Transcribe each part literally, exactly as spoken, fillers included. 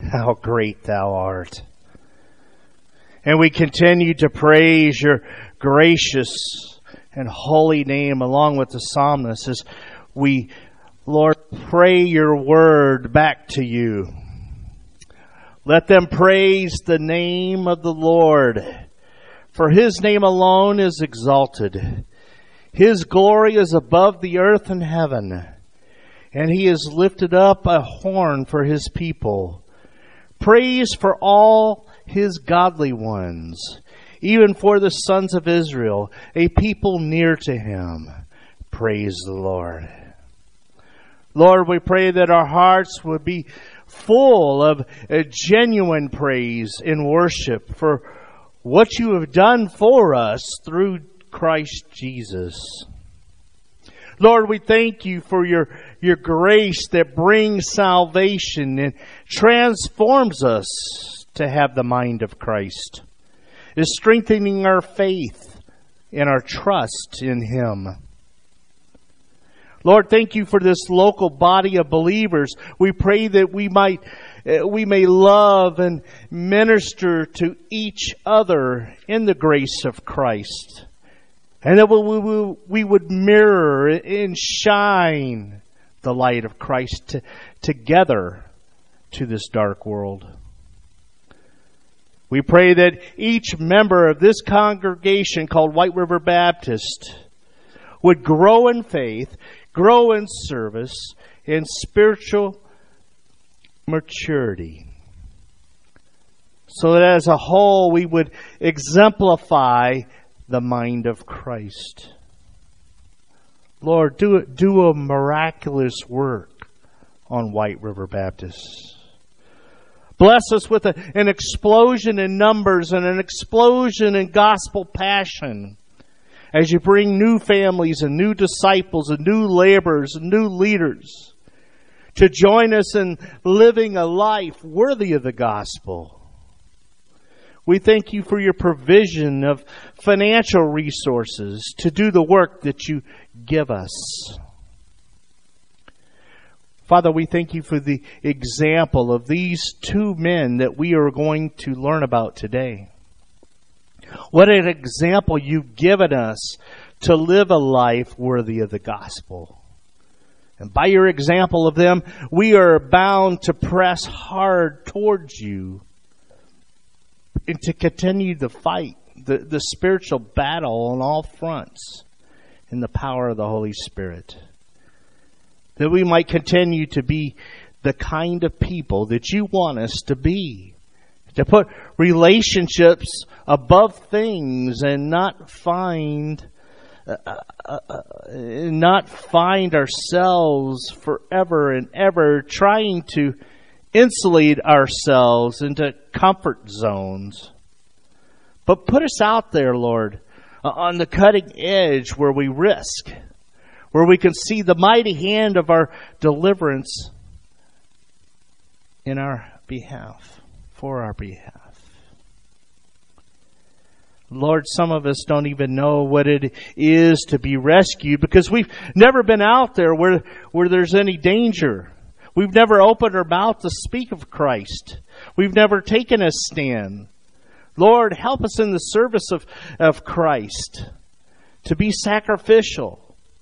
How great thou art. And we continue to praise your gracious and holy name along with the psalmist as we, Lord, pray your word back to you. Let them praise the name of the Lord, for his name alone is exalted. His glory is above the earth and heaven, and he has lifted up a horn for his people. Praise for all his godly ones, even for the sons of Israel, a people near to him. Praise the Lord. Lord, we pray that our hearts would be full of a genuine praise and worship for what you have done for us through Christ Jesus. Lord, we thank you for your, your grace that brings salvation and transforms us to have the mind of Christ. Is strengthening our faith and our trust in him. Lord, thank you for this local body of believers. We pray that we might, we may love and minister to each other in the grace of Christ. And that we, we would mirror and shine the light of Christ to, together to this dark world. We pray that each member of this congregation called White River Baptist would grow in faith, grow in service, in spiritual maturity. So that as a whole we would exemplify the mind of Christ. Lord, do, do a miraculous work on White River Baptist. Bless us with a, an explosion in numbers and an explosion in gospel passion as you bring new families and new disciples and new laborers and new leaders to join us in living a life worthy of the gospel. We thank you for your provision of financial resources to do the work that you give us. Father, we thank you for the example of these two men that we are going to learn about today. What an example you've given us to live a life worthy of the gospel. And by your example of them, we are bound to press hard towards you and to continue the fight, the, the spiritual battle on all fronts in the power of the Holy Spirit. That we might continue to be the kind of people that you want us to be. To put relationships above things and not find, uh, uh, uh, not find ourselves forever and ever trying to insulate ourselves into comfort zones. But put us out there, Lord, uh, on the cutting edge where we risk, where we can see the mighty hand of our deliverance in our behalf, for our behalf. Lord, some of us don't even know what it is to be rescued because we've never been out there where, where there's any danger. We've never opened our mouth to speak of Christ. We've never taken a stand. Lord, help us in the service of, of Christ to be sacrificial.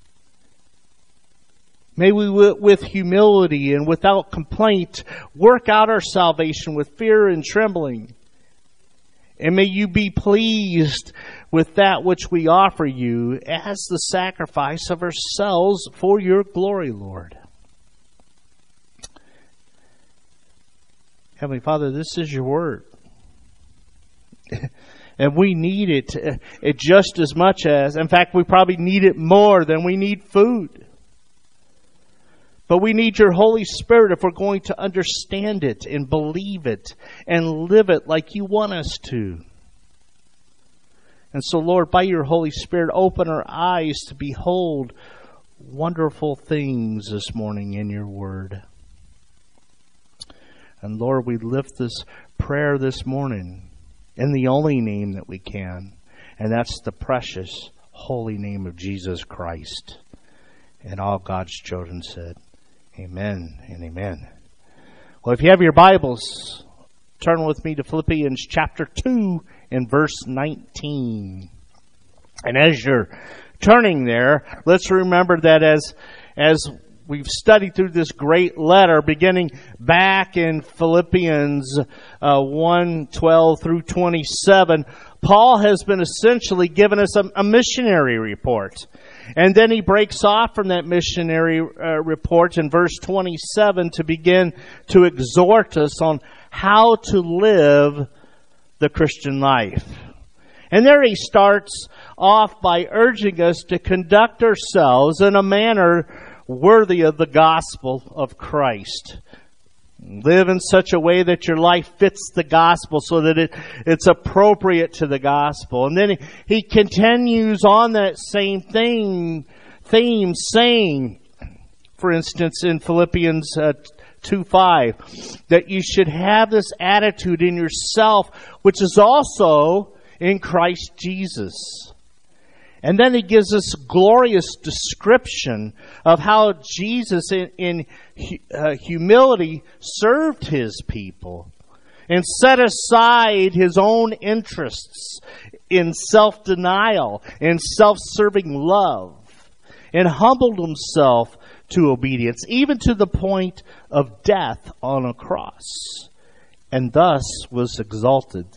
May we, with humility and without complaint, work out our salvation with fear and trembling. And may you be pleased with that which we offer you as the sacrifice of ourselves for your glory, Lord. Heavenly Father, this is your word. And we need it, it just as much as, in fact, we probably need it more than we need food. But we need your Holy Spirit if we're going to understand it and believe it and live it like you want us to. And so, Lord, by your Holy Spirit, open our eyes to behold wonderful things this morning in your word. And Lord, we lift this prayer this morning in the only name that we can, and that's the precious, holy name of Jesus Christ. And all God's children said, amen and amen. Well, if you have your Bibles, turn with me to Philippians chapter two and verse nineteen. And as you're turning there, let's remember that as as we've studied through this great letter, beginning back in Philippians uh, one, twelve through twenty-seven, Paul has been essentially given us a, a missionary report. And then he breaks off from that missionary uh, report in verse twenty-seven to begin to exhort us on how to live the Christian life. And there he starts off by urging us to conduct ourselves in a manner worthy of the gospel of Christ. Live in such a way that your life fits the gospel so that it, it's appropriate to the gospel. And then he, he continues on that same thing, theme, saying, for instance, in Philippians uh, two five, that you should have this attitude in yourself, which is also in Christ Jesus. And then he gives us a glorious description of how Jesus in, in uh, humility served his people and set aside his own interests in self-denial and self-serving love and humbled himself to obedience, even to the point of death on a cross, and thus was exalted.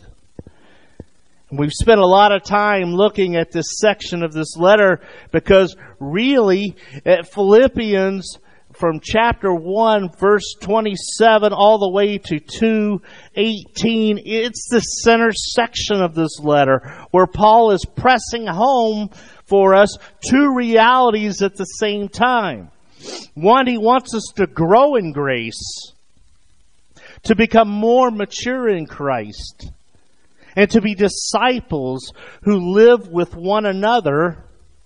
We've spent a lot of time looking at this section of this letter because really at Philippians from chapter one verse twenty-seven all the way to two eighteen, it's the center section of this letter where Paul is pressing home for us two realities at the same time. One, he wants us to grow in grace, to become more mature in Christ, and to be disciples who live with one another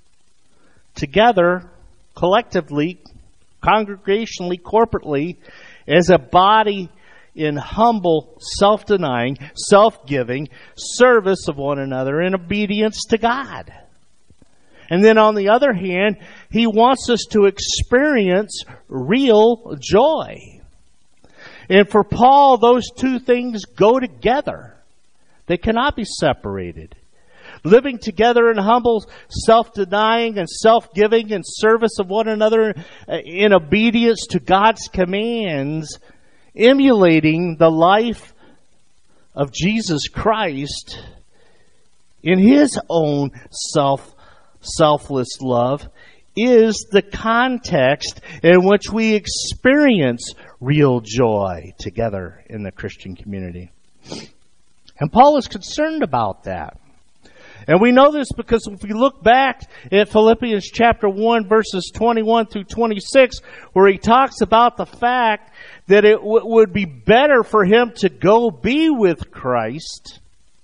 together, collectively, congregationally, corporately, as a body in humble, self-denying, self-giving service of one another in obedience to God. And then on the other hand, he wants us to experience real joy. And for Paul, those two things go together. They cannot be separated. Living together in humble self-denying and self-giving and service of one another in obedience to God's commands, emulating the life of Jesus Christ in his own self, selfless love, is the context in which we experience real joy together in the Christian community. And Paul is concerned about that. And we know this because if we look back at Philippians chapter one, verses twenty-one through twenty-six, where he talks about the fact that it w- would be better for him to go be with Christ.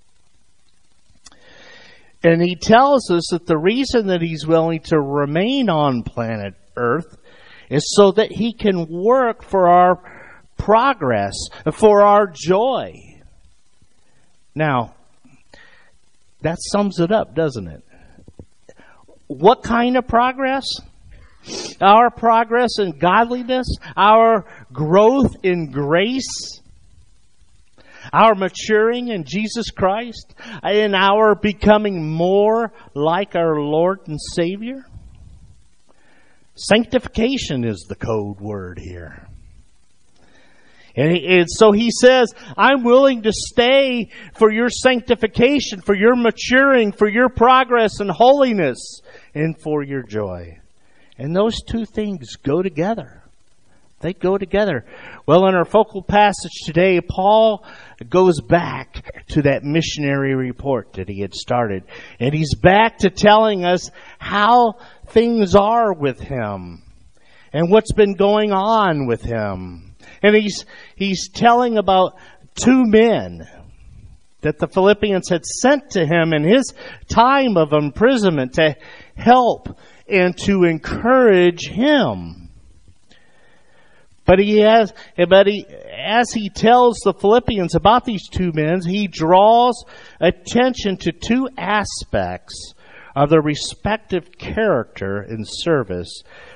And he tells us that the reason that he's willing to remain on planet Earth is so that he can work for our progress, for our joy. Now, that sums it up, doesn't it? What kind of progress? Our progress in godliness, our growth in grace, our maturing in Jesus Christ, and our becoming more like our Lord and Savior. Sanctification is the code word here. And, he, and so he says, I'm willing to stay for your sanctification, for your maturing, for your progress and holiness, and for your joy. And those two things go together. They go together. Well, in our focal passage today, Paul goes back to that missionary report that he had started. And he's back to telling us how things are with him and what's been going on with him. And he's he's telling about two men that the Philippians had sent to him in his time of imprisonment to help and to encourage him. But he has, but he, as he tells the Philippians about these two men, he draws attention to two aspects of their respective character and service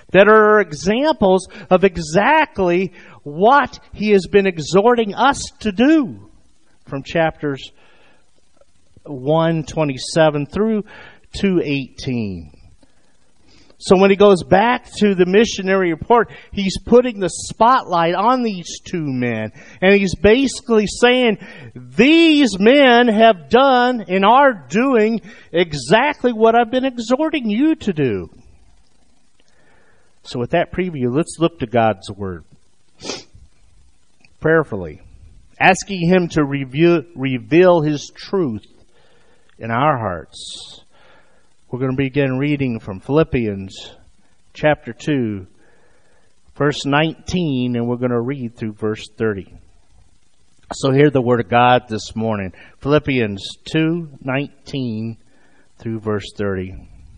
that are examples of exactly what he has been exhorting us to do from chapters one twenty-seven through two eighteen. So when he goes back to the missionary report, he's putting the spotlight on these two men. And he's basically saying, these men have done and are doing exactly what I've been exhorting you to do. So with that preview, let's look to God's Word prayerfully, asking Him to reveal, reveal His truth in our hearts. We're going to begin reading from Philippians chapter two, verse nineteen, and we're going to read through verse thirty. So hear the Word of God this morning. Philippians two, nineteen through verse thirty.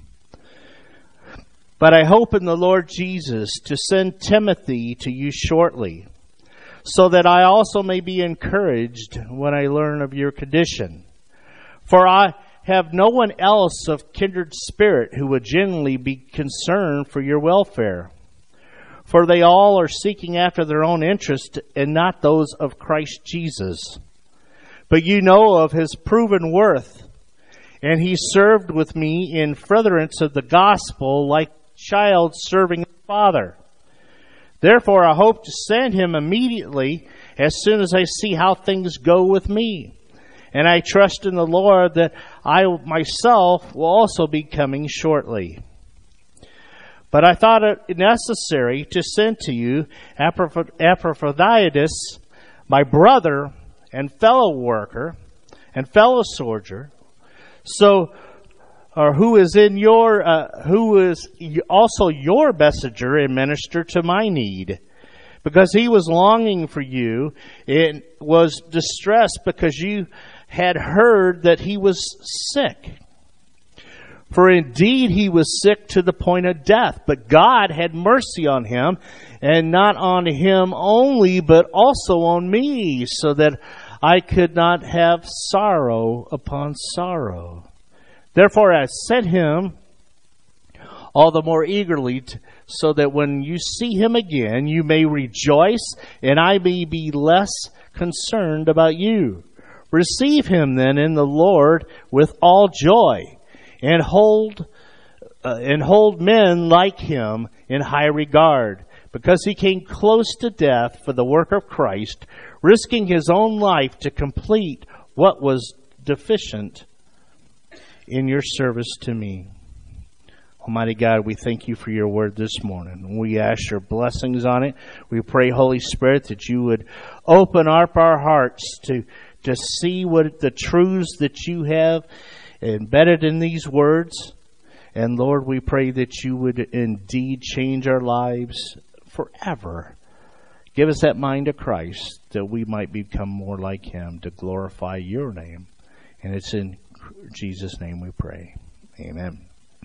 But I hope in the Lord Jesus to send Timothy to you shortly, so that I also may be encouraged when I learn of your condition. For I have no one else of kindred spirit who would genuinely be concerned for your welfare. For they all are seeking after their own interest and not those of Christ Jesus. But you know of his proven worth, and he served with me in furtherance of the gospel like child serving his father. Therefore I hope to send him immediately as soon as I see how things go with me. And I trust in the Lord that I myself will also be coming shortly. But I thought it necessary to send to you Epaphroditus, my brother and fellow worker and fellow soldier, so or who is in your uh, who is also your messenger and minister to my need. Because he was longing for you and was distressed because you had heard that he was sick. For indeed he was sick to the point of death, but God had mercy on him, and not on him only, but also on me, so that I could not have sorrow upon sorrow. Therefore I sent him all the more eagerly, to, so that when you see him again, you may rejoice, and I may be less concerned about you. Receive him then in the Lord with all joy, and hold uh, and hold men like him in high regard, because he came close to death for the work of Christ, risking his own life to complete what was deficient in your service to me. Almighty God, we thank you for your word this morning. We ask your blessings on it. We pray, Holy Spirit, that you would open up our hearts to to see what the truths that you have embedded in these words. And Lord, we pray that you would indeed change our lives forever. Give us that mind of Christ, that we might become more like him, to glorify your name. And it's in Jesus' name we pray. Amen.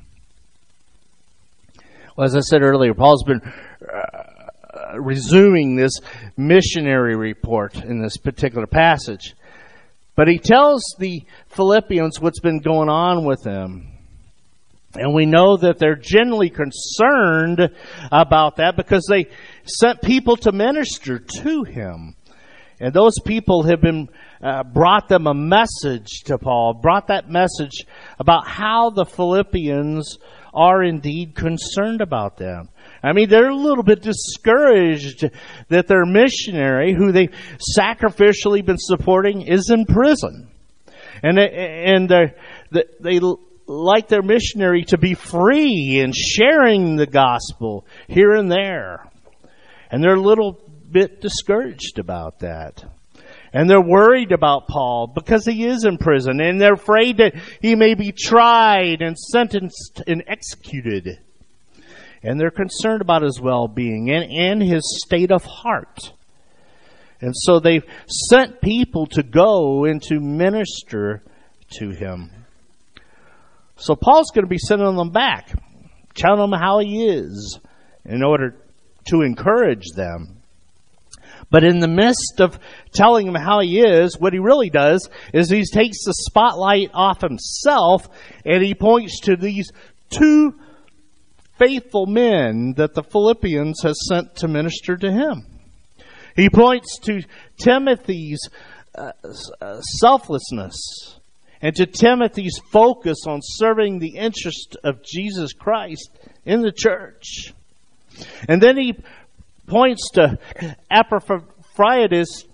Well, as I said earlier, Paul's been uh, resuming this missionary report in this particular passage. But he tells the Philippians what's been going on with them. And we know that they're generally concerned about that because they sent people to minister to him. And those people have been uh, brought them a message to Paul, brought that message about how the Philippians are indeed concerned about them. I mean, they're a little bit discouraged that their missionary, who they've sacrificially been supporting, is in prison. And and they, they like their missionary to be free and sharing the gospel here and there. And they're a little bit discouraged about that. And they're worried about Paul because he is in prison. And they're afraid that he may be tried and sentenced and executed. And they're concerned about his well-being and, and his state of heart. And so they've sent people to go and to minister to him. So Paul's going to be sending them back, telling them how he is in order to encourage them. But in the midst of telling him how he is, what he really does is he takes the spotlight off himself and he points to these two faithful men that the Philippians has sent to minister to him. He points to Timothy's uh, uh, selflessness and to Timothy's focus on serving the interest of Jesus Christ in the church. And then he points to Epaphroditus'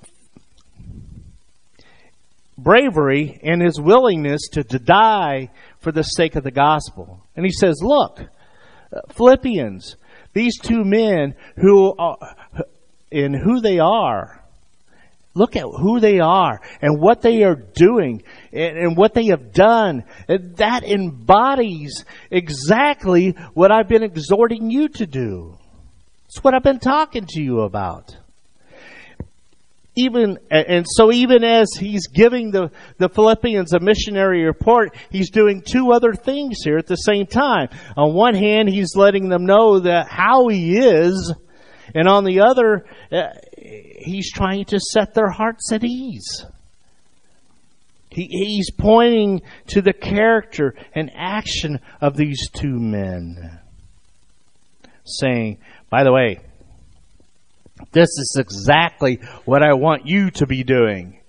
bravery and his willingness to, to die for the sake of the gospel. And he says, look, Philippians, these two men who are, in who they are, look at who they are and what they are doing and, and what they have done. And that embodies exactly what I've been exhorting you to do. It's what I've been talking to you about. Even, and so even as he's giving the, the Philippians a missionary report, he's doing two other things here at the same time. On one hand, he's letting them know that how he is, and on the other, uh, he's trying to set their hearts at ease. He, he's pointing to the character and action of these two men, saying, by the way, this is exactly what I want you to be doing.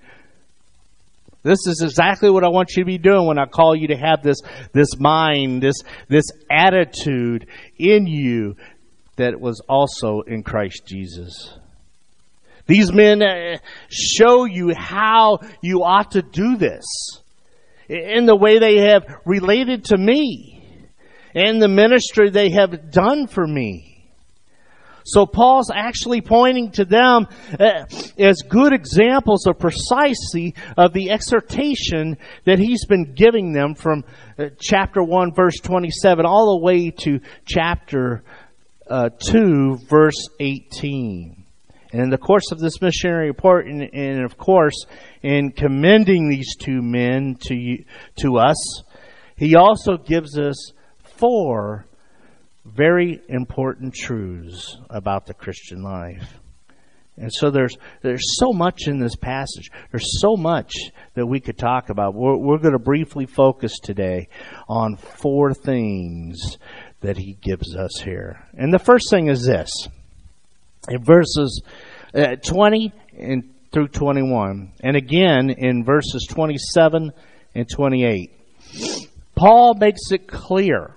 This is exactly what I want you to be doing when I call you to have this, this mind, this, this attitude in you that was also in Christ Jesus. These men show you how you ought to do this in the way they have related to me and the ministry they have done for me. So Paul's actually pointing to them uh, as good examples of precisely of the exhortation that he's been giving them from uh, chapter one, verse twenty-seven, all the way to chapter uh, two, verse eighteen. And in the course of this missionary report, and, and of course, in commending these two men to you, to us, he also gives us four very important truths about the Christian life. And so there's there's so much in this passage. There's so much that we could talk about. We're, we're going to briefly focus today on four things that he gives us here. And the first thing is this. In verses uh, twenty and through twenty-one, and again in verses twenty-seven and twenty-eight, Paul makes it clear.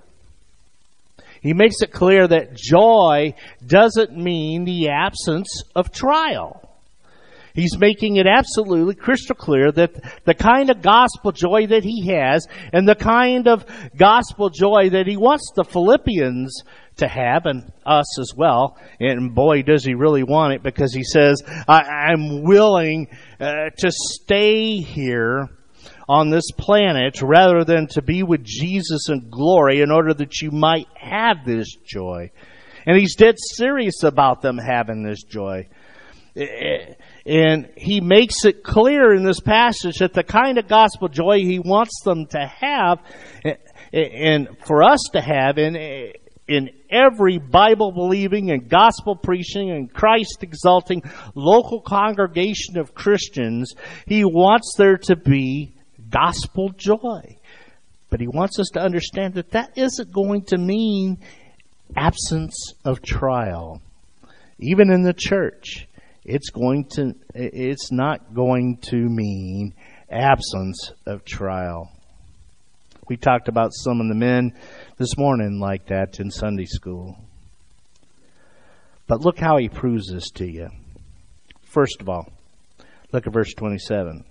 He makes it clear that joy doesn't mean the absence of trial. He's making it absolutely crystal clear that the kind of gospel joy that he has and the kind of gospel joy that he wants the Philippians to have, and us as well, and boy does he really want it, because he says, I, I'm willing uh, to stay here on this planet rather than to be with Jesus in glory in order that you might have this joy. And he's dead serious about them having this joy. And he makes it clear in this passage that the kind of gospel joy he wants them to have and for us to have in, in every Bible-believing and gospel-preaching and Christ-exalting local congregation of Christians, he wants there to be gospel joy. But he wants us to understand that that isn't going to mean absence of trial. Even in the church, it's going to, it's not going to mean absence of trial. We talked about some of the men this morning like that in Sunday school. But look how he proves this to you. First of all, look at verse twenty-seven.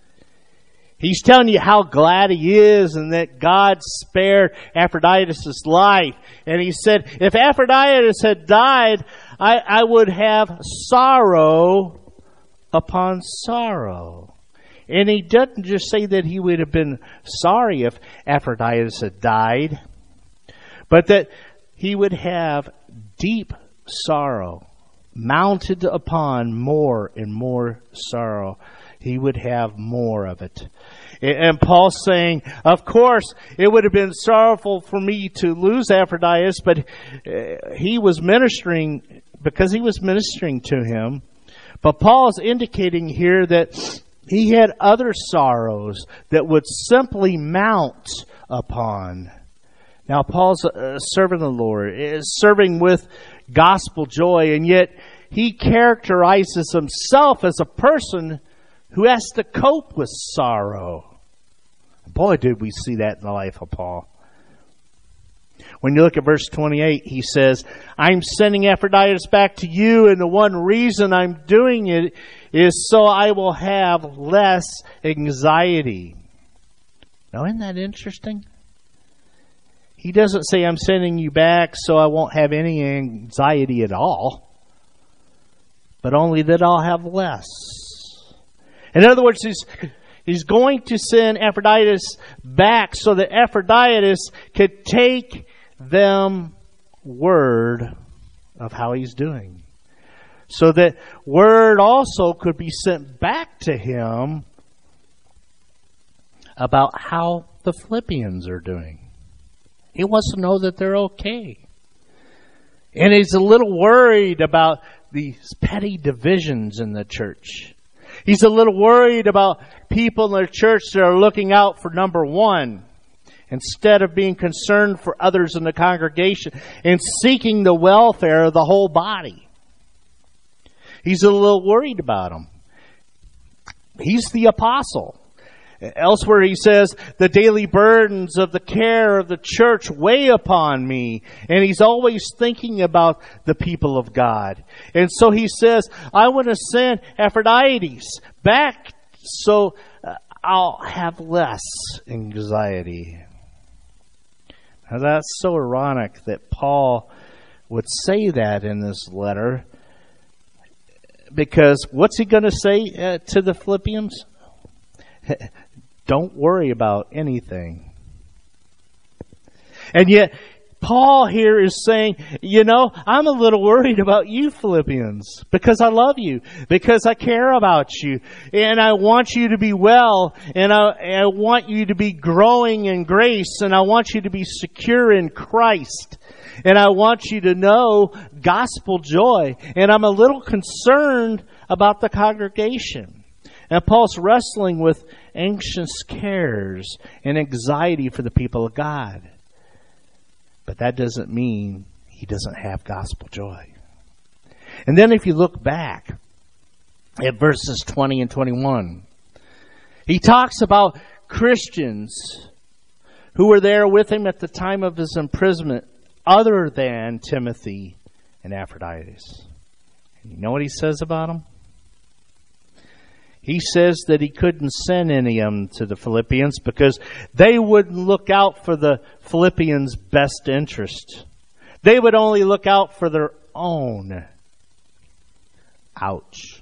He's telling you how glad he is and that God spared Epaphroditus' life. And he said, if Epaphroditus had died, I, I would have sorrow upon sorrow. And he doesn't just say that he would have been sorry if Epaphroditus had died, but that he would have deep sorrow, mounted upon more and more sorrow. He would have more of it. And Paul's saying, of course, it would have been sorrowful for me to lose Epaphroditus, but he was ministering, because he was ministering to him. But Paul's indicating here that he had other sorrows that would simply mount upon. Now, Paul's a servant of the Lord, is serving with gospel joy, and yet he characterizes himself as a person who has to cope with sorrow. Boy, did we see that in the life of Paul. When you look at verse twenty-eight, he says, I'm sending Epaphroditus back to you, and the one reason I'm doing it is so I will have less anxiety. Now, isn't that interesting? He doesn't say, I'm sending you back so I won't have any anxiety at all, but only that I'll have less. In other words, he's, he's going to send Epaphroditus back so that Epaphroditus could take them word of how he's doing. So that word also could be sent back to him about how the Philippians are doing. He wants to know that they're okay. And he's a little worried about these petty divisions in the church. He's a little worried about people in the church that are looking out for number one instead of being concerned for others in the congregation and seeking the welfare of the whole body. He's a little worried about them. He's the apostle. Elsewhere he says, the daily burdens of the care of the church weigh upon me. And he's always thinking about the people of God. And so he says, I want to send Epaphroditus back so I'll have less anxiety. Now that's so ironic that Paul would say that in this letter. Because what's he going to say uh, to the Philippians? Don't worry about anything. And yet, Paul here is saying, you know, I'm a little worried about you Philippians because I love you, because I care about you, and I want you to be well, and I, I want you to be growing in grace, and I want you to be secure in Christ, and I want you to know gospel joy, and I'm a little concerned about the congregation. And Paul's wrestling with anxious cares and anxiety for the people of God. But that doesn't mean he doesn't have gospel joy. And then if you look back at verses twenty and twenty-one, he talks about Christians who were there with him at the time of his imprisonment other than Timothy and Epaphroditus. And you know what he says about them? He says that he couldn't send any of them to the Philippians because they wouldn't look out for the Philippians' best interest. They would only look out for their own. Ouch.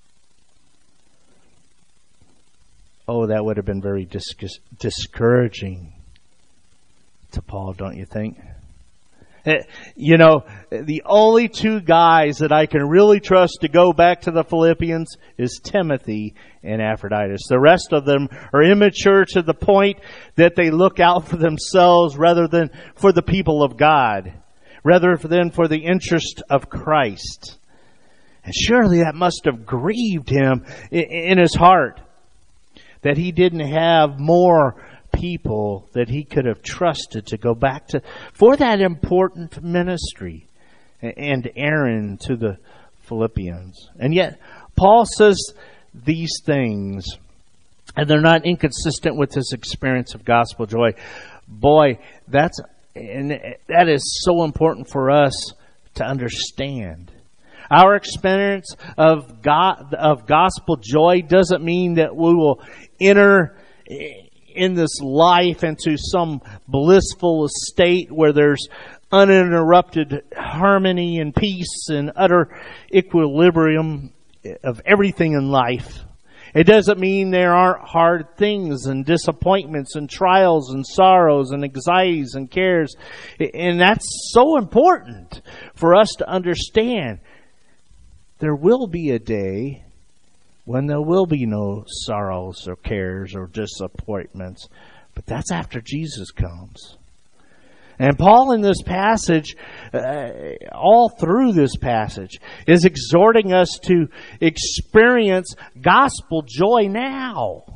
Oh, that would have been very dis- discouraging to Paul, don't you think? You know, the only two guys that I can really trust to go back to the Philippians is Timothy and Epaphroditus. The rest of them are immature to the point that they look out for themselves rather than for the people of God, rather than for the interest of Christ. And surely that must have grieved him in his heart that he didn't have more people that he could have trusted to go back to for that important ministry and errand to the Philippians. And yet Paul says these things, and they're not inconsistent with his experience of gospel joy. Boy, that's and that is so important for us to understand. Our experience of God of gospel joy doesn't mean that we will enter in this life into some blissful state where there's uninterrupted harmony and peace and utter equilibrium of everything in life. It doesn't mean there aren't hard things and disappointments and trials and sorrows and anxieties and cares. And that's so important for us to understand. There will be a day when there will be no sorrows or cares or disappointments. But that's after Jesus comes. And Paul in this passage, uh, all through this passage, is exhorting us to experience gospel joy now.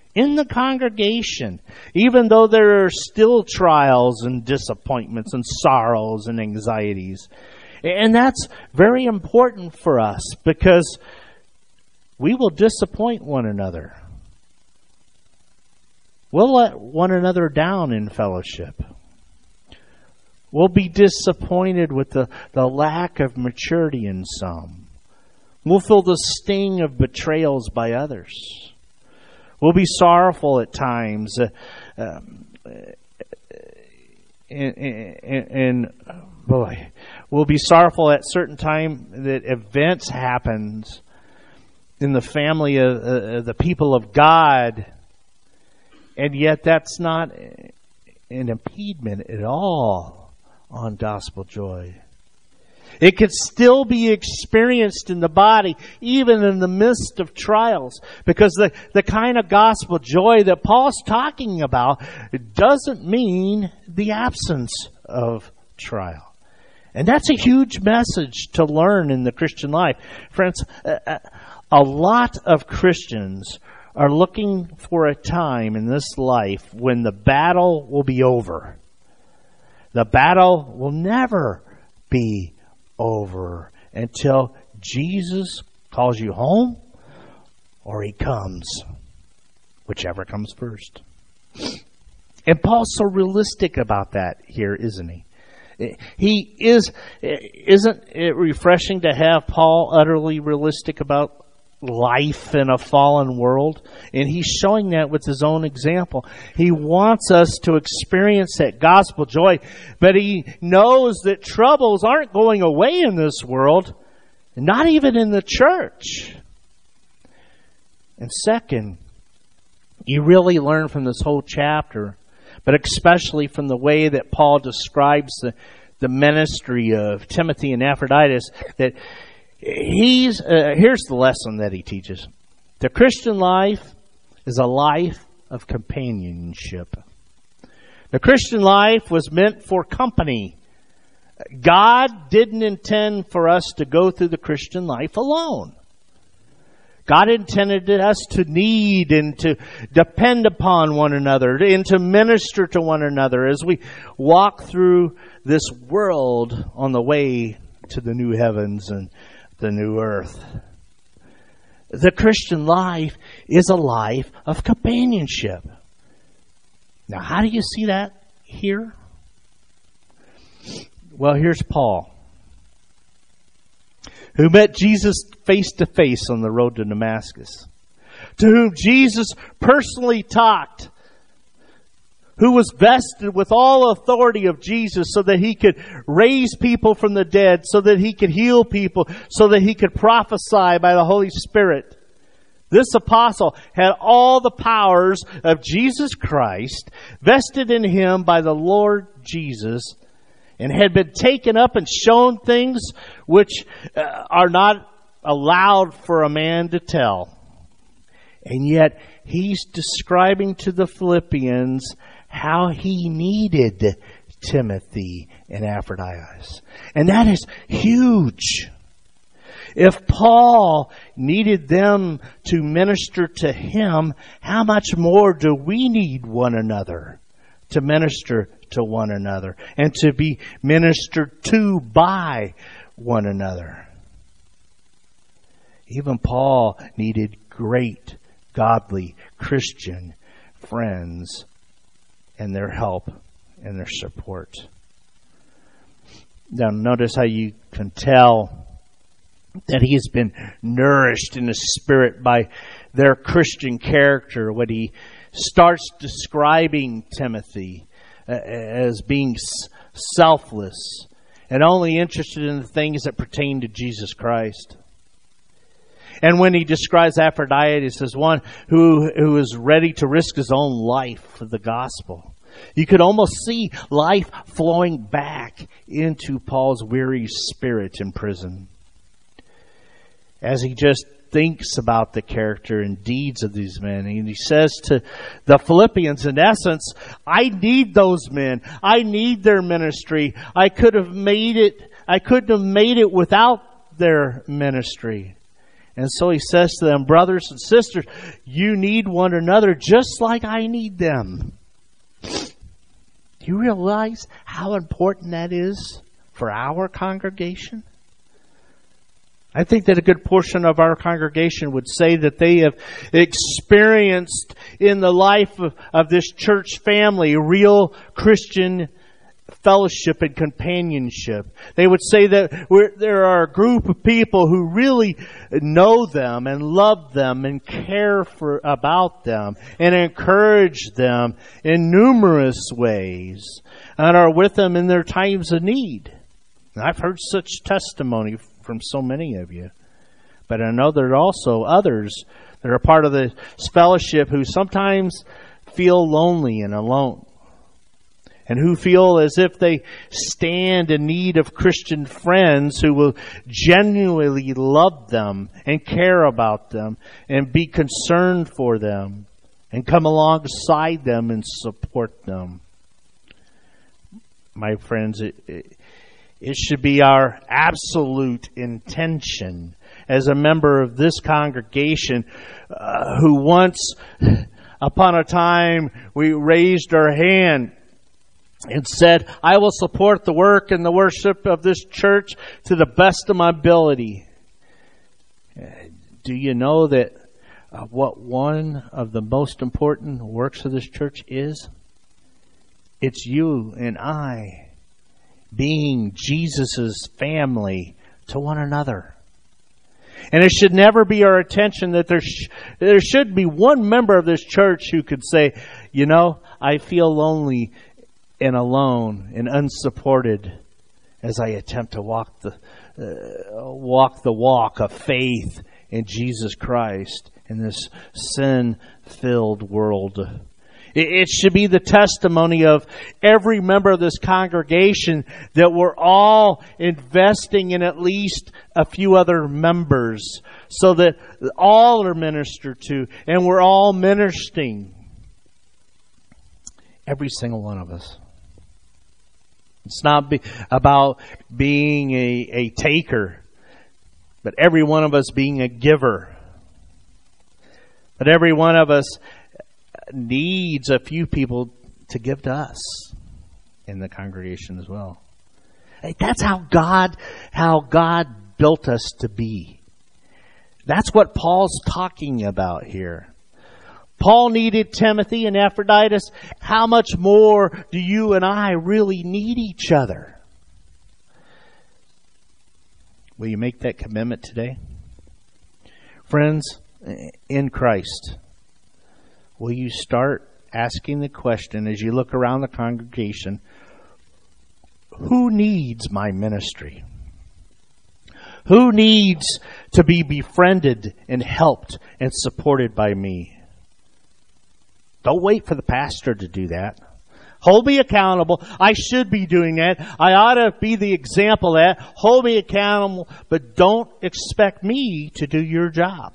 in the congregation, even though there are still trials and disappointments and sorrows and anxieties. And that's very important for us because we will disappoint one another. We'll let one another down in fellowship. We'll be disappointed with the, the lack of maturity in some. We'll feel the sting of betrayals by others. We'll be sorrowful at times. Uh, um, and, and, and, boy, we'll be sorrowful at certain time that events happen in the family of uh, the people of God. And yet that's not an impediment at all on gospel joy. It could still be experienced in the body, even in the midst of trials. Because the, the kind of gospel joy that Paul's talking about doesn't mean the absence of trial. And that's a huge message to learn in the Christian life. Friends, a lot of Christians are looking for a time in this life when the battle will be over. The battle will never be over until Jesus calls you home or he comes, whichever comes first. And Paul's so realistic about that here, isn't he? He is, isn't it refreshing to have Paul utterly realistic about life in a fallen world? And he's showing that with his own example. He wants us to experience that gospel joy, but he knows that troubles aren't going away in this world, not even in the church. And second, you really learn from this whole chapter, but especially from the way that Paul describes the, the ministry of Timothy and Epaphroditus, that He's uh, here's the lesson that he teaches. The Christian life is a life of companionship. The Christian life was meant for company. God didn't intend for us to go through the Christian life alone. God intended us to need and to depend upon one another and to minister to one another as we walk through this world on the way to the new heavens and the new earth. The Christian life is a life of companionship. Now, how do you see that here? Well, here's Paul, who met Jesus face to face on the road to Damascus, to whom Jesus personally talked, who was vested with all authority of Jesus so that he could raise people from the dead, so that he could heal people, so that he could prophesy by the Holy Spirit. This apostle had all the powers of Jesus Christ vested in him by the Lord Jesus, and had been taken up and shown things which uh, are not allowed for a man to tell. And yet he's describing to the Philippians how he needed Timothy and Epaphroditus. And that is huge. If Paul needed them to minister to him, how much more do we need one another to minister to one another and to be ministered to by one another? Even Paul needed great, godly, Christian friends and their help and their support. Now, notice how you can tell that he has been nourished in the Spirit by their Christian character when he starts describing Timothy as being selfless and only interested in the things that pertain to Jesus Christ. And when he describes Epaphroditus as one who, who is ready to risk his own life for the gospel, you could almost see life flowing back into Paul's weary spirit in prison. As he just thinks about the character and deeds of these men, and he says to the Philippians, in essence, I need those men. I need their ministry. I could have made it, I couldn't have made it without their ministry. And so he says to them, brothers and sisters, you need one another just like I need them. Do you realize how important that is for our congregation? I think that a good portion of our congregation would say that they have experienced in the life of, of this church family real Christian fellowship and companionship. They would say that we're, there are a group of people who really know them and love them and care for about them and encourage them in numerous ways and are with them in their times of need. And I've heard such testimony from so many of you. But I know there are also others that are part of the fellowship who sometimes feel lonely and alone, and who feel as if they stand in need of Christian friends who will genuinely love them and care about them and be concerned for them and come alongside them and support them. My friends, it, it, it should be our absolute intention as a member of this congregation uh, who once upon a time we raised our hand and said, I will support the work and the worship of this church to the best of my ability. Do you know that uh, what one of the most important works of this church is? It's you and I being Jesus' family to one another. And it should never be our intention that there sh- there should be one member of this church who could say, you know, I feel lonely and alone and unsupported as I attempt to walk the uh, walk the walk of faith in Jesus Christ in this sin-filled world. It, it should be the testimony of every member of this congregation that we're all investing in at least a few other members so that all are ministered to and we're all ministering. Every single one of us. It's not be, about being a, a taker, but every one of us being a giver. But every one of us needs a few people to give to us in the congregation as well. That's how God, how God built us to be. That's what Paul's talking about here. Paul needed Timothy and Epaphroditus. How much more do you and I really need each other? Will you make that commitment today? Friends, in Christ, will you start asking the question as you look around the congregation, who needs my ministry? Who needs to be befriended and helped and supported by me? Don't wait for the pastor to do that. Hold me accountable. I should be doing that. I ought to be the example of that. Hold me accountable, but don't expect me to do your job.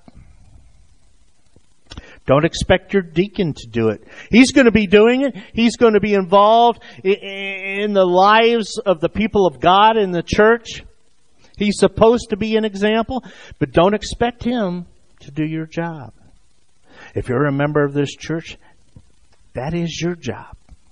Don't expect your deacon to do it. He's going to be doing it. He's going to be involved in the lives of the people of God in the church. He's supposed to be an example, but don't expect him to do your job. If you're a member of this church, that is your job.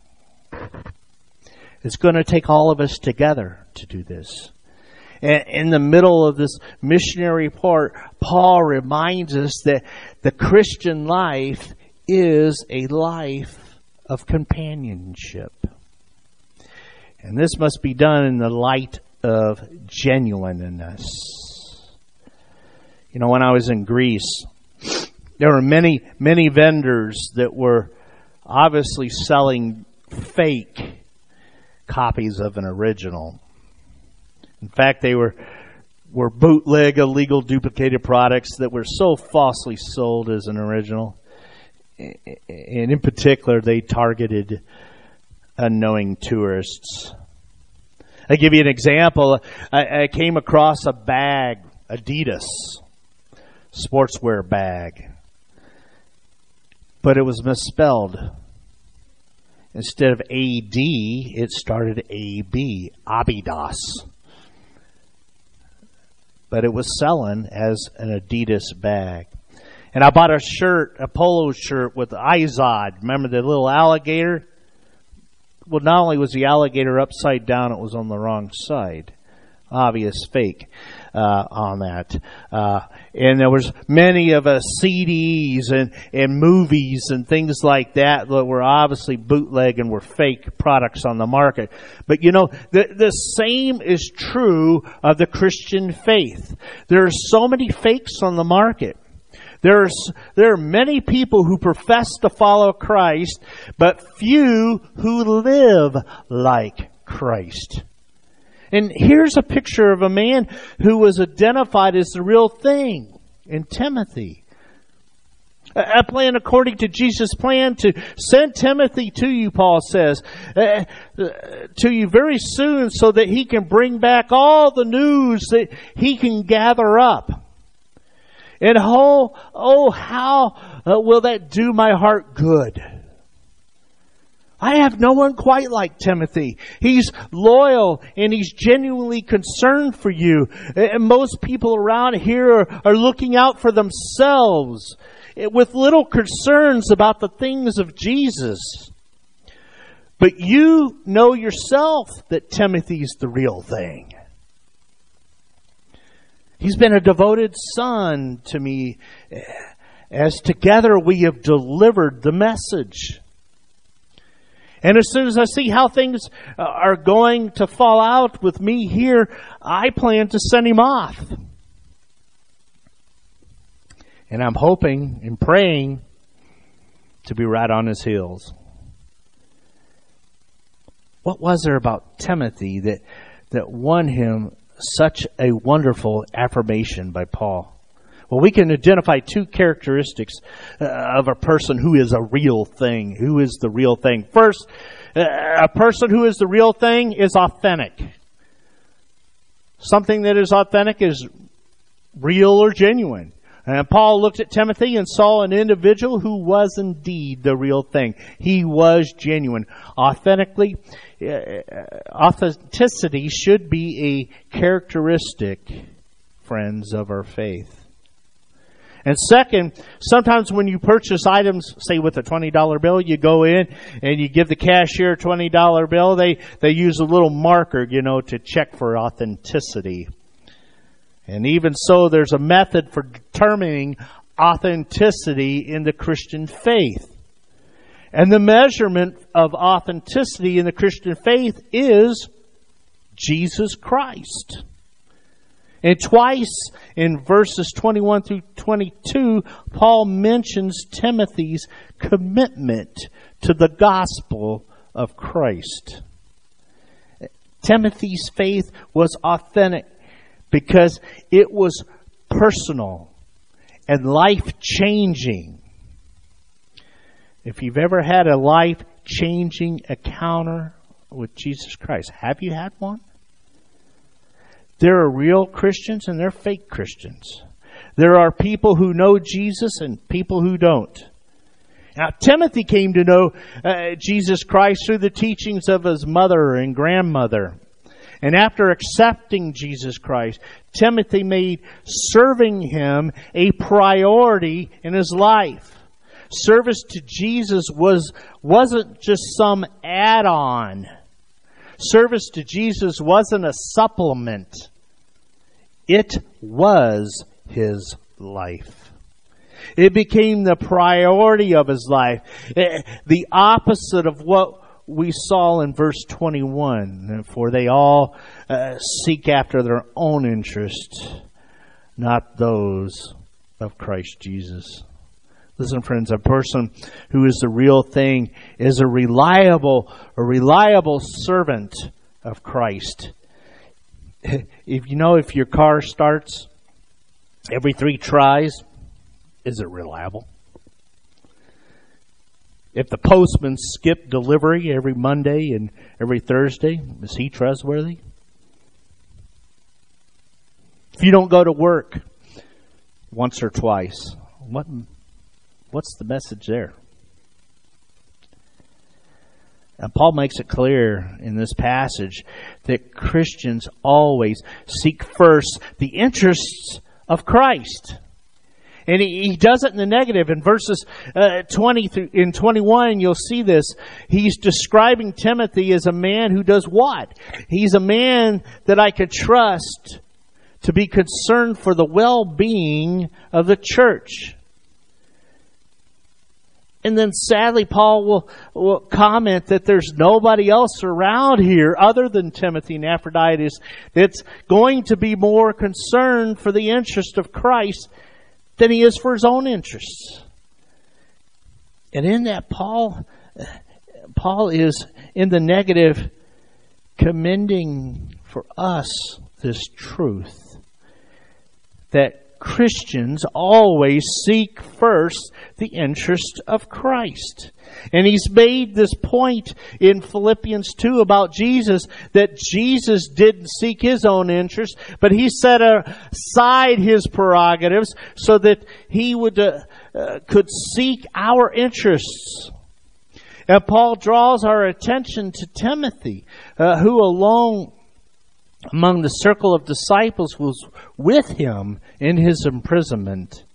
It's going to take all of us together to do this. And in the middle of this missionary part, Paul reminds us that the Christian life is a life of companionship. And this must be done in the light of genuineness. You know, when I was in Greece, there were many, many vendors that were obviously selling fake copies of an original. In fact, they were were bootleg, illegal, duplicated products that were so falsely sold as an original. And in particular, they targeted unknowing tourists. I'll give you an example. I, I came across a bag, Adidas, sportswear bag. But it was misspelled. Instead of A D, it started A B, Abidas. but it was selling as an Adidas bag. And I bought a shirt, a polo shirt with Izod. Remember the little alligator? Well, not only was the alligator upside down, it was on the wrong side. Obvious fake uh, on that. Uh, and there was many of us C Ds and, and movies and things like that that were obviously bootleg and were fake products on the market. But you know, the, the same is true of the Christian faith. There are so many fakes on the market. There's, there are many people who profess to follow Christ, but few who live like Christ. And here's a picture of a man who was identified as the real thing in Timothy. I plan according to Jesus' plan to send Timothy to you, Paul says, uh, to you very soon so that he can bring back all the news that he can gather up. And oh, oh how uh, will that do my heart good? I have no one quite like Timothy. He's loyal and he's genuinely concerned for you. And most people around here are, are looking out for themselves with little concerns about the things of Jesus. But you know yourself that Timothy's the real thing. He's been a devoted son to me as together we have delivered the message. And as soon as I see how things are going to fall out with me here, I plan to send him off. And I'm hoping and praying to be right on his heels. What was there about Timothy that, that won him such a wonderful affirmation by Paul? Well, we can identify two characteristics uh, of a person who is a real thing. Who is the real thing? First, uh, a person who is the real thing is authentic. Something that is authentic is real or genuine. And Paul looked at Timothy and saw an individual who was indeed the real thing. He was genuine. Authentically, uh, authenticity should be a characteristic, friends, of our faith. And second, sometimes when you purchase items, say with a twenty dollar bill, you go in and you give the cashier a twenty dollar bill. They, they use a little marker, you know, to check for authenticity. And even so, there's a method for determining authenticity in the Christian faith. And the measurement of authenticity in the Christian faith is Jesus Christ. And twice in verses twenty-one through twenty-two, Paul mentions Timothy's commitment to the gospel of Christ. Timothy's faith was authentic because it was personal and life-changing. If you've ever had a life-changing encounter with Jesus Christ, have you had one? There are real Christians and there are fake Christians. There are people who know Jesus and people who don't. Now, Timothy came to know uh, Jesus Christ through the teachings of his mother and grandmother. And after accepting Jesus Christ, Timothy made serving him a priority in his life. Service to Jesus was, wasn't just some add-on. Service to Jesus wasn't a supplement. It was his life. It became the priority of his life. The opposite of what we saw in verse twenty-one. For they all uh, seek after their own interest, not those of Christ Jesus. Listen, friends, a person who is the real thing is a reliable, a reliable servant of Christ. If you know, if your car starts every three tries, is it reliable? If the postman skipped delivery every Monday and every Thursday, is he trustworthy? If you don't go to work once or twice, what, what's the message there? And Paul makes it clear in this passage that Christians always seek first the interests of Christ. And he, he does it in the negative. In verses uh, twenty through in twenty-one, you'll see this. He's describing Timothy as a man who does what? He's a man that I could trust to be concerned for the well-being of the church. And then sadly, Paul will, will comment that there's nobody else around here other than Timothy and Epaphroditus that's going to be more concerned for the interest of Christ than he is for his own interests. And in that, Paul, Paul is in the negative commending for us this truth that Christians always seek first the interest of Christ. And he's made this point in Philippians two about Jesus, that Jesus didn't seek his own interest, but he set aside his prerogatives so that he would uh, uh, could seek our interests. And Paul draws our attention to Timothy, uh, who alone among the circle of disciples was with him in his imprisonment,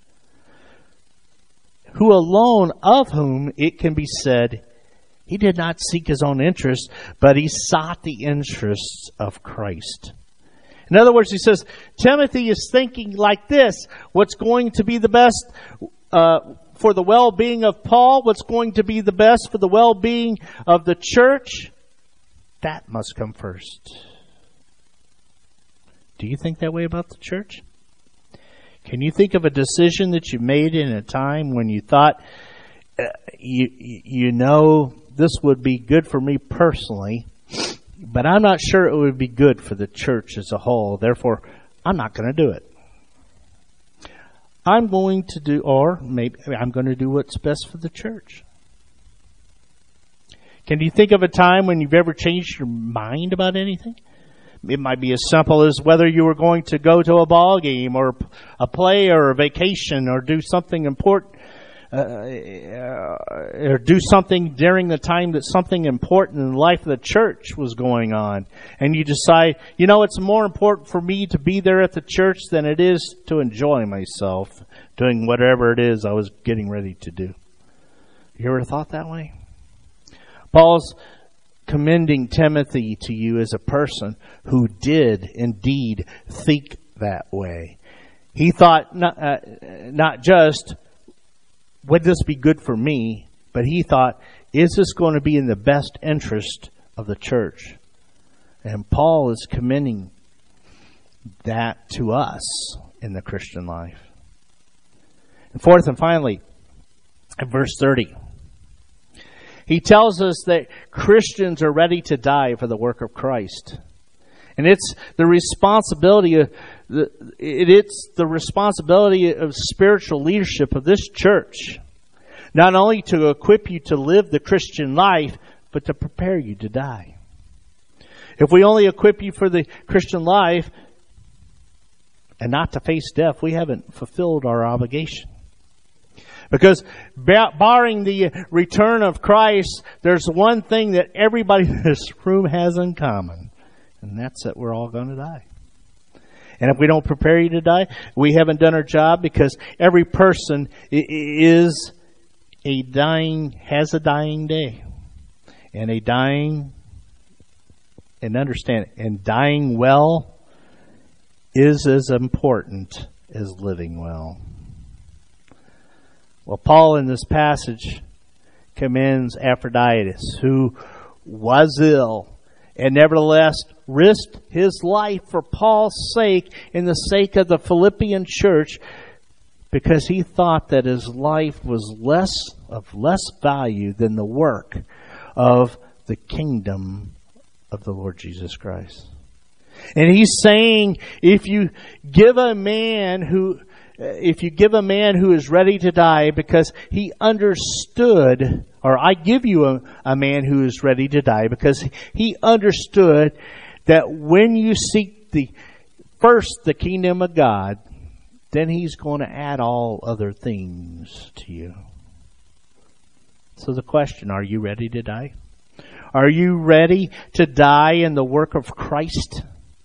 who alone of whom it can be said, he did not seek his own interests, but he sought the interests of Christ. In other words, he says, Timothy is thinking like this: what's going to be the best uh, for the well-being of Paul? What's going to be the best for the well-being of the church? That must come first. Do you think that way about the church? Can you think of a decision that you made in a time when you thought, uh, you, you know, this would be good for me personally, but I'm not sure it would be good for the church as a whole. Therefore, I'm not going to do it. I'm going to do, or maybe I'm going to do what's best for the church. Can you think of a time when you've ever changed your mind about anything? It might be as simple as whether you were going to go to a ball game or a play or a vacation or do something important, uh, or do something during the time that something important in the life of the church was going on. And you decide, you know, it's more important for me to be there at the church than it is to enjoy myself doing whatever it is I was getting ready to do. You ever thought that way? Paul's commending Timothy to you as a person who did indeed think that way. He thought not, uh, not just, would this be good for me, but he thought, is this going to be in the best interest of the church? And Paul is commending that to us in the Christian life. And fourth and finally, in verse thirty, he tells us that Christians are ready to die for the work of Christ. And it's the responsibility of the, it's the responsibility of spiritual leadership of this church, not only to equip you to live the Christian life, but to prepare you to die. If we only equip you for the Christian life and not to face death, we haven't fulfilled our obligation. Because barring the return of Christ, there's one thing that everybody in this room has in common, and that's that we're all going to die. And if we don't prepare you to die, we haven't done our job, because every person is a dying, has a dying day. And a dying, and understand it, and dying well is as important as living well. Well, Paul in this passage commends Epaphroditus, who was ill and nevertheless risked his life for Paul's sake, in the sake of the Philippian church, because he thought that his life was less of less value than the work of the kingdom of the Lord Jesus Christ. And he's saying, if you give a man who If you give a man who is ready to die because he understood, or I give you a, a man who is ready to die because he understood that when you seek the first the kingdom of God, then he's going to add all other things to you. So the question, are you ready to die? Are you ready to die in the work of Christ?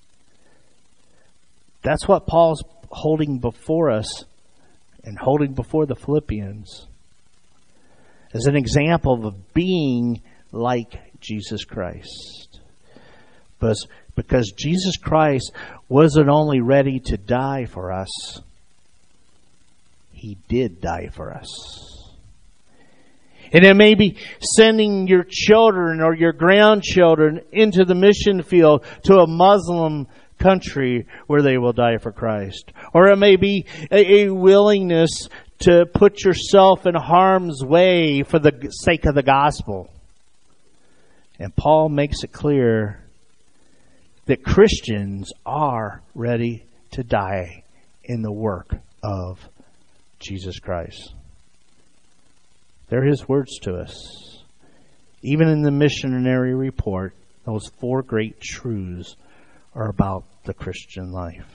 That's what Paul's holding before us and holding before the Philippians as an example of being like Jesus Christ. But because Jesus Christ wasn't only ready to die for us, He did die for us. And it may be sending your children or your grandchildren into the mission field to a Muslim country where they will die for Christ. Or it may be a, a willingness to put yourself in harm's way for the sake of the gospel. And Paul makes it clear that Christians are ready to die in the work of Jesus Christ. They're His words to us. Even in the missionary report, those four great truths are about the Christian life.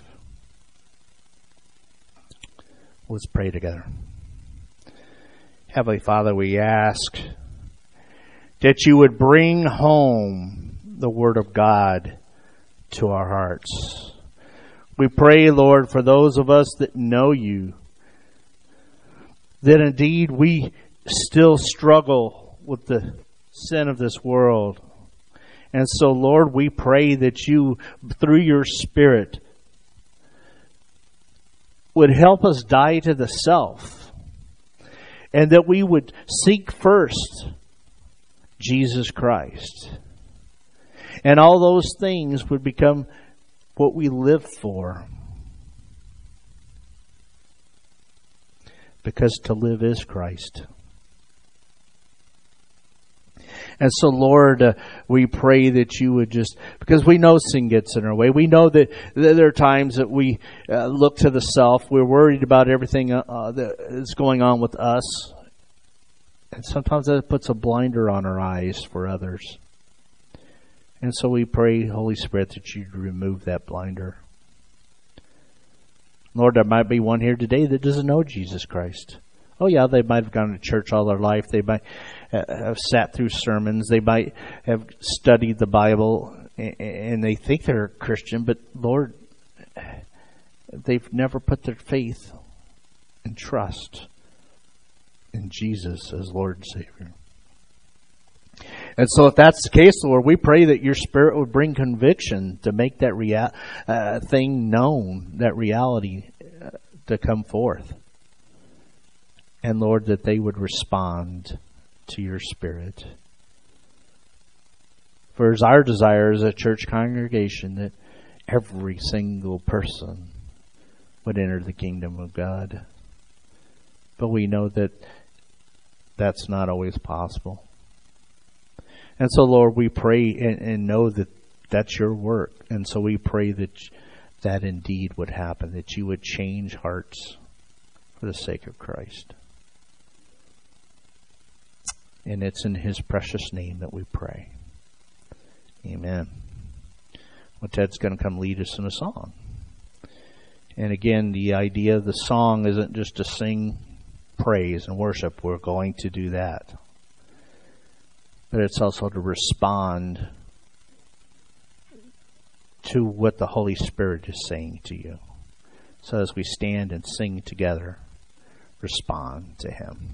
Let's pray together. Heavenly Father, we ask that you would bring home the Word of God to our hearts. We pray, Lord, for those of us that know you, that indeed we still struggle with the sin of this world. And so, Lord, we pray that you, through your Spirit, would help us die to the self, and that we would seek first Jesus Christ. And all those things would become what we live for. Because to live is Christ. And so, Lord, uh, we pray that you would just, because we know sin gets in our way. We know that, that there are times that we uh, look to the self. We're worried about everything uh, that is going on with us. And sometimes that puts a blinder on our eyes for others. And so we pray, Holy Spirit, that you'd remove that blinder. Lord, there might be one here today that doesn't know Jesus Christ. Oh yeah, they might have gone to church all their life. They might have sat through sermons. They might have studied the Bible, and they think they're a Christian. But Lord, they've never put their faith and trust in Jesus as Lord and Savior. And so if that's the case, Lord, we pray that your Spirit would bring conviction to make that rea- uh, thing known, that reality uh, to come forth. And Lord, that they would respond to your Spirit. For it's our desire as a church congregation that every single person would enter the kingdom of God. But we know that that's not always possible. And so, Lord, we pray and, and know that that's your work. And so we pray that that indeed would happen, that you would change hearts for the sake of Christ. And it's in his precious name that we pray. Amen. Well, Ted's going to come lead us in a song. And again, the idea of the song isn't just to sing praise and worship. We're going to do that. But it's also to respond to what the Holy Spirit is saying to you. So as we stand and sing together, respond to him.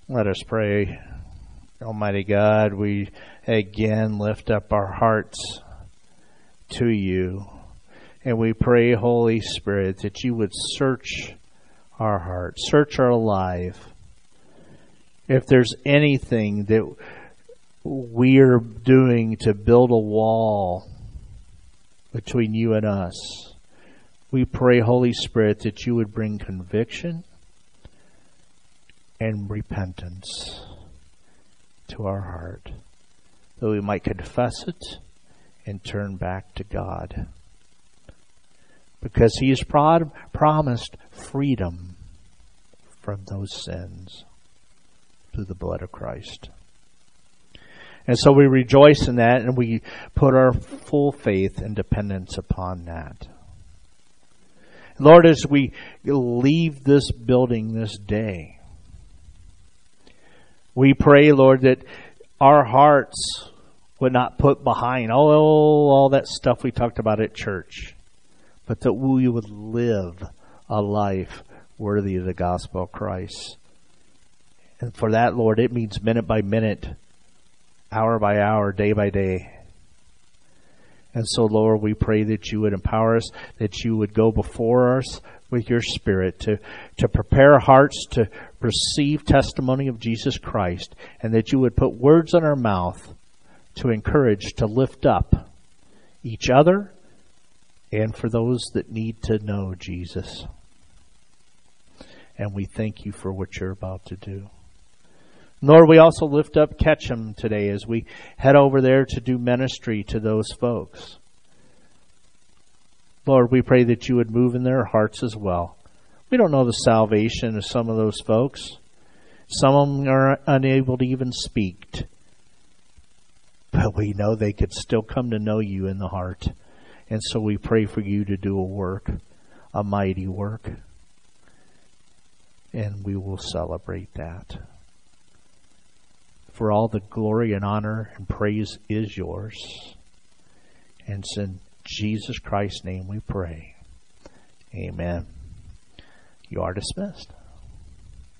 Let us pray. Almighty God, we again lift up our hearts to you. And we pray, Holy Spirit, that you would search our hearts, search our life. If there's anything that we're doing to build a wall between you and us, we pray, Holy Spirit, that you would bring conviction and repentance to our heart, that we might confess it and turn back to God. Because he has pro- promised freedom from those sins through the blood of Christ. And so we rejoice in that, and we put our full faith and dependence upon that. Lord, as we leave this building this day, we pray, Lord, that our hearts would not put behind oh, all that stuff we talked about at church, but that we would live a life worthy of the gospel of Christ. And for that, Lord, it means minute by minute, hour by hour, day by day. And so, Lord, we pray that you would empower us, that you would go before us with your Spirit to, to prepare hearts to receive testimony of Jesus Christ, and that you would put words in our mouth to encourage, to lift up each other, and for those that need to know Jesus. And we thank you for what you're about to do. Lord, we also lift up Ketchum today as we head over there to do ministry to those folks. Lord, we pray that you would move in their hearts as well. We don't know the salvation of some of those folks. Some of them are unable to even speak. But we know they could still come to know you in the heart. And so we pray for you to do a work, a mighty work. And we will celebrate that. For all the glory and honor and praise is yours. And it's in Jesus Christ's name we pray. Amen. You are dismissed.